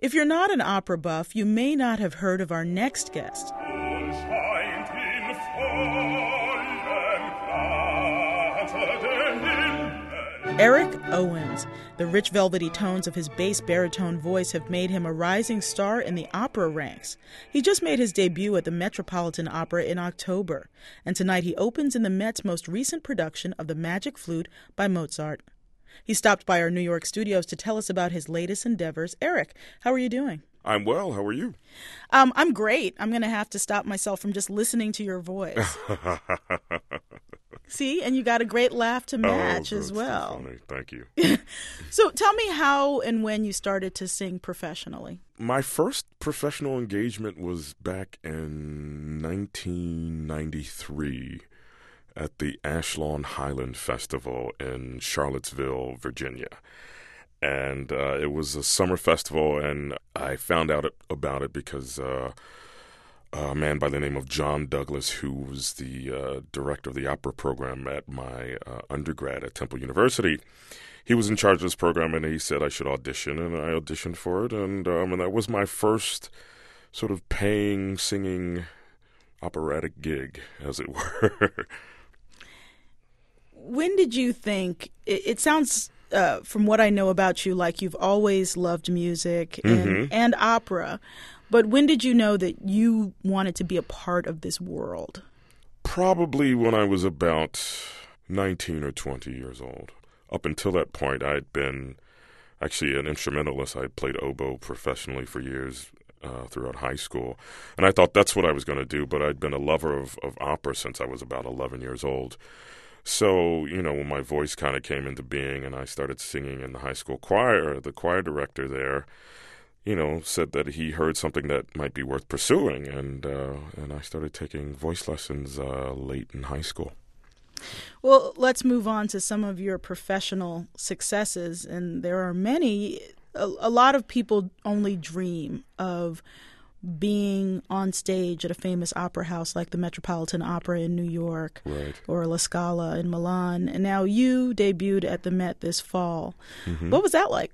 If you're not an opera buff, you may not have heard of our next guest. Eric Owens. The rich velvety tones of his bass baritone voice have made him a rising star in the opera ranks. He just made his debut at the Metropolitan Opera in October, and tonight he opens in the Met's most recent production of The Magic Flute by Mozart. He stopped by our New York studios to tell us about his latest endeavors. Eric, how are you doing? I'm well. How are you? I'm great. I'm going to have to stop myself from just listening to your voice. See, and you got a great laugh to match as well. Funny. Thank you. So tell me how and when you started to sing professionally. My first professional engagement was back in 1993 at the Ashlawn Highland Festival in Charlottesville, Virginia. And it was a summer festival, and I found out about it because a man by the name of John Douglas, who was the director of the opera program at my undergrad at Temple University, he was in charge of this program, and he said I should audition, and I auditioned for it, and that was my first sort of paying, singing, operatic gig, as it were. When did you think, it sounds, from what I know about you, like you've always loved music and opera, but when did you know that you wanted to be a part of this world? Probably when I was about 19 or 20 years old. Up until that point, I'd been actually an instrumentalist. I played oboe professionally for years throughout high school, and I thought that's what I was going to do, but I'd been a lover of opera since I was about 11 years old. So, when my voice kind of came into being and I started singing in the high school choir, the choir director there, said that he heard something that might be worth pursuing, and I started taking voice lessons late in high school. Well, let's move on to some of your professional successes, and there are many. A lot of people only dream of being on stage at a famous opera house like the Metropolitan Opera in New York, right, or La Scala in Milan, and now you debuted at the Met this fall. Mm-hmm. What was that like?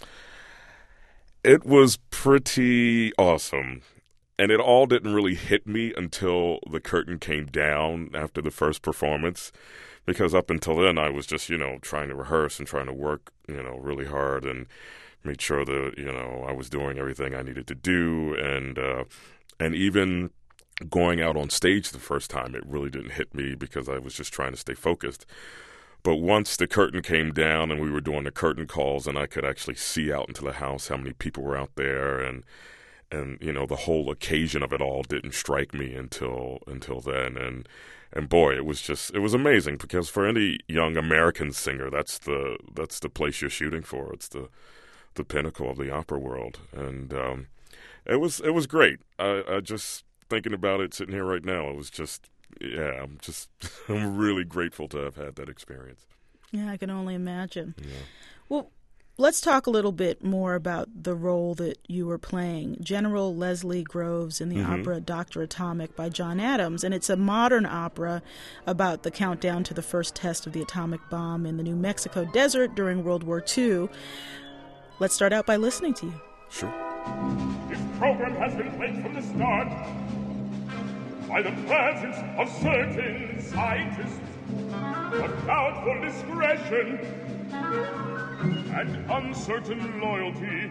It was pretty awesome, and it all didn't really hit me until the curtain came down after the first performance, because up until then I was just, trying to rehearse and trying to work, really hard and made sure that, I was doing everything I needed to do, and even going out on stage the first time, it really didn't hit me because I was just trying to stay focused. But once the curtain came down and we were doing the curtain calls and I could actually see out into the house how many people were out there, and the whole occasion of it all didn't strike me until then, and boy, it was amazing, because for any young American singer, that's the place you're shooting for. It's the pinnacle of the opera world, and it was great. I just thinking about it sitting here right now, it was just. Yeah, I'm really grateful to have had that experience. Yeah, I can only imagine. Yeah. Well, let's talk a little bit more about the role that you were playing, General Leslie Groves in the opera Dr. Atomic by John Adams, and it's a modern opera about the countdown to the first test of the atomic bomb in the New Mexico desert during World War II. Let's start out by listening to you. Sure. This program has been played from the start by the presence of certain scientists of doubtful discretion and uncertain loyalty.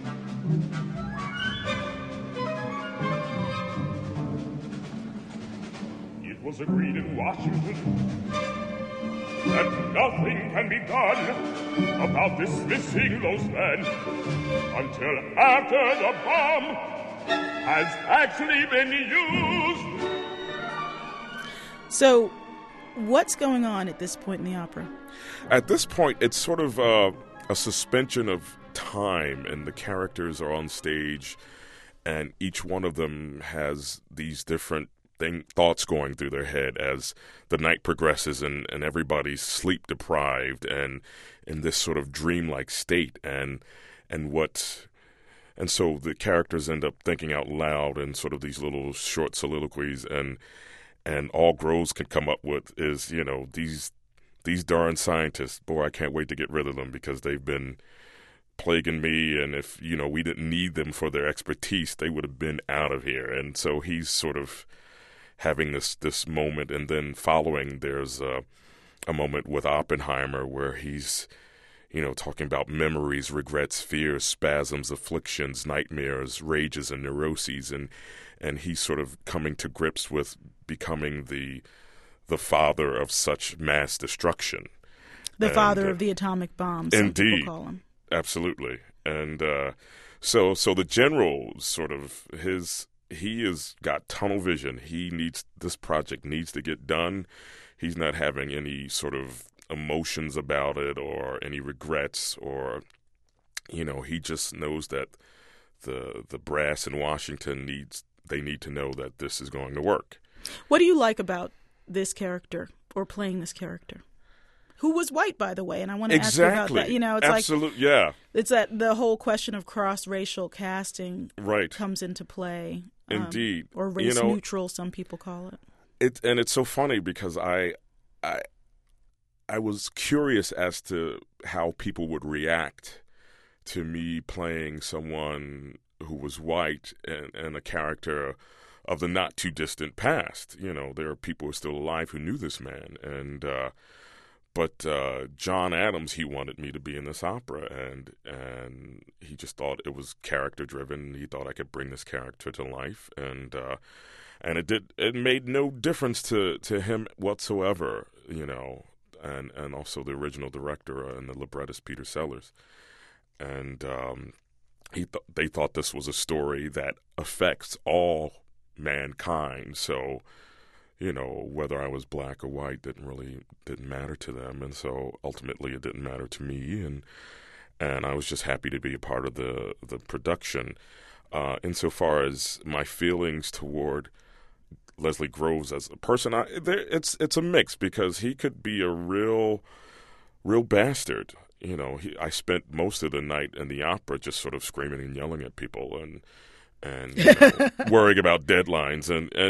It was agreed in Washington that nothing can be done about dismissing those men until after the bomb has actually been used. So, what's going on at this point in the opera? At this point, it's sort of a suspension of time, and the characters are on stage, and each one of them has these different thoughts going through their head as the night progresses, and everybody's sleep deprived and in this sort of dreamlike state, and so the characters end up thinking out loud in sort of these little short soliloquies, and all Groves can come up with is, these darn scientists, boy, I can't wait to get rid of them because they've been plaguing me, and if, we didn't need them for their expertise, they would have been out of here. And so he's sort of having this moment, and then following, there's a moment with Oppenheimer where he's, talking about memories, regrets, fears, spasms, afflictions, nightmares, rages, and neuroses, and he's sort of coming to grips with becoming the father of such mass destruction. The father of the atomic bomb, some people call him. Absolutely. And so the general sort of he has got tunnel vision. This project needs to get done. He's not having any sort of emotions about it or any regrets, or he just knows that the brass in Washington need to know that this is going to work. What do you like about this character, or playing this character? Who was white, by the way, and I want to ask you about that. It's absolutely, yeah. It's that the whole question of cross-racial casting right. comes into play. Indeed. Or race neutral, some people call it. And it's so funny because I was curious as to how people would react to me playing someone who was white and a character of the not too distant past. There are people who are still alive who knew this man, but John Adams, he wanted me to be in this opera, and he just thought it was character driven. He thought I could bring this character to life, and it made no difference to him whatsoever, and also the original director and the librettist Peter Sellers, and they thought this was a story that affects all mankind. So, whether I was black or white didn't matter to them, and so ultimately it didn't matter to me, and I was just happy to be a part of the production. Insofar as my feelings toward Leslie Groves as a person, it's a mix, because he could be a real bastard. I spent most of the night in the opera just sort of screaming and yelling at people and worrying about deadlines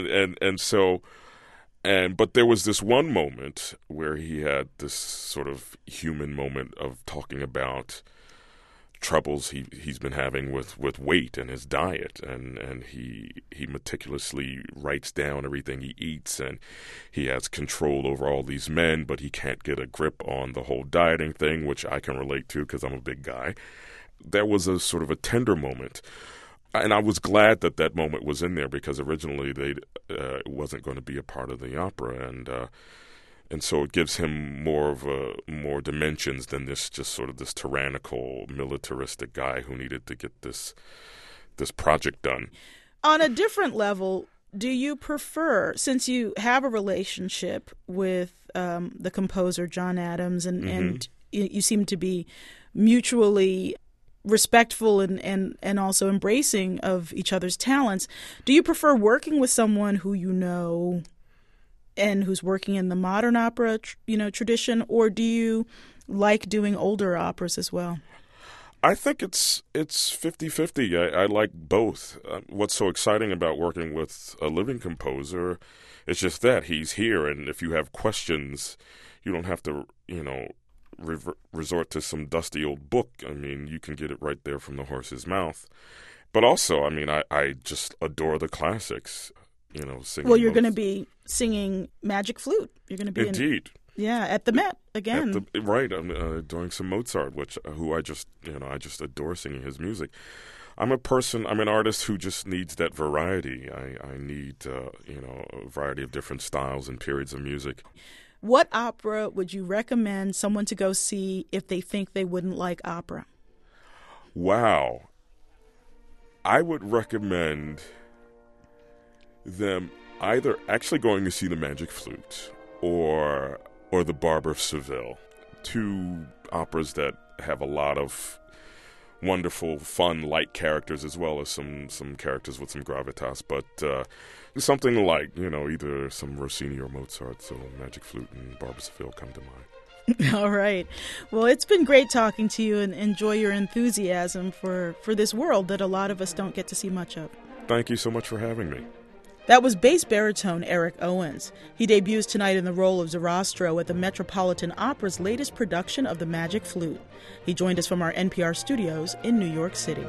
but there was this one moment where he had this sort of human moment of talking about troubles he's been having with weight and his diet, and he meticulously writes down everything he eats, and he has control over all these men, but he can't get a grip on the whole dieting thing, which I can relate to because I'm a big guy. There was a sort of a tender moment. And I was glad that moment was in there, because originally it wasn't going to be a part of the opera, and so it gives him more dimensions than this just sort of this tyrannical, militaristic guy who needed to get this project done. On a different level, do you prefer, since you have a relationship with the composer John Adams, and you seem to be mutually respectful and also embracing of each other's talents, do you prefer working with someone who and who's working in the modern opera tradition, or do you like doing older operas as well? I think it's 50-50. I like both. What's so exciting about working with a living composer is just that he's here, and if you have questions, you don't have to resort to some dusty old book. I mean, you can get it right there from the horse's mouth. But also, I mean, I just adore the classics, singing. Well, you're going to be singing Magic Flute. You're going to be Indeed. At the Met again. Right. I'm doing some Mozart, who I just adore singing his music. I'm an artist who just needs that variety. I need, a variety of different styles and periods of music. What opera would you recommend someone to go see if they think they wouldn't like opera? Wow. I would recommend them either actually going to see the Magic Flute or the Barber of Seville. Two operas that have a lot of wonderful, fun, light characters, as well as some characters with some gravitas, but something like, either some Rossini or Mozart, so Magic Flute and Barber of Seville come to mind. All right. Well, it's been great talking to you, and enjoy your enthusiasm for this world that a lot of us don't get to see much of. Thank you so much for having me. That was bass baritone Eric Owens. He debuts tonight in the role of Zarastro at the Metropolitan Opera's latest production of The Magic Flute. He joined us from our NPR studios in New York City.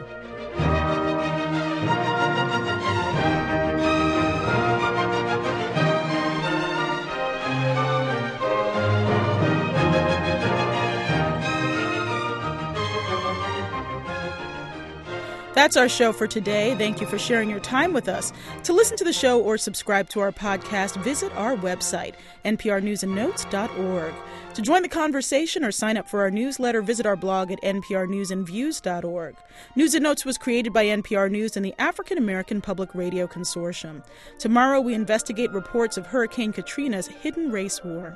That's our show for today. Thank you for sharing your time with us. To listen to the show or subscribe to our podcast, visit our website, nprnewsandnotes.org. To join the conversation or sign up for our newsletter, visit our blog at nprnewsandviews.org. News and Notes was created by NPR News and the African American Public Radio Consortium. Tomorrow, we investigate reports of Hurricane Katrina's hidden race war.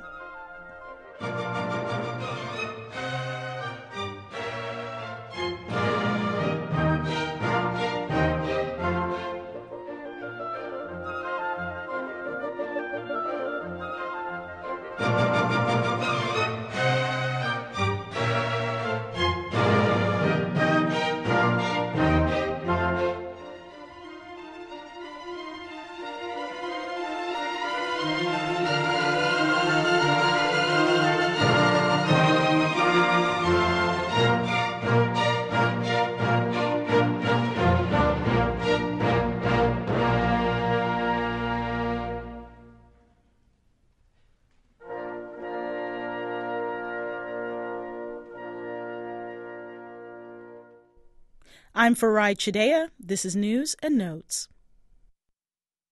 I'm Farai Chideya. This is News and Notes.